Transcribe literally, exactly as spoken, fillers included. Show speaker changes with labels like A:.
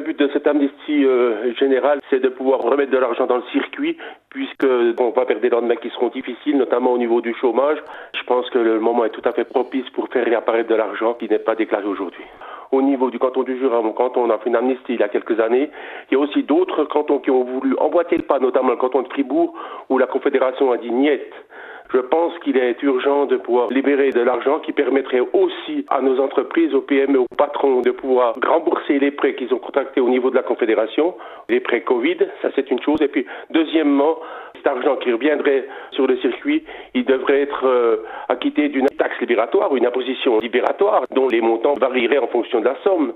A: but de cette amnistie euh, générale, c'est de pouvoir remettre de l'argent dans le circuit, puisque on va perdre des lendemains qui seront difficiles, notamment au niveau du chômage. Je pense que le moment est tout à fait propice pour faire réapparaître de l'argent qui n'est pas déclaré aujourd'hui. Au niveau du canton du Jura, mon canton, on a fait une amnistie il y a quelques années. Il y a aussi d'autres cantons qui ont voulu emboîter le pas, notamment le canton de Fribourg, où la Confédération a dit niet. Je pense qu'il est urgent de pouvoir libérer de l'argent qui permettrait aussi à nos entreprises, aux P M E, aux patrons de pouvoir rembourser les prêts qu'ils ont contractés au niveau de la Confédération, les prêts Covid, ça c'est une chose. Et puis deuxièmement, cet argent qui reviendrait sur le circuit, il devrait être euh, acquitté d'une taxe libératoire, une imposition libératoire dont les montants varieraient en fonction de la somme.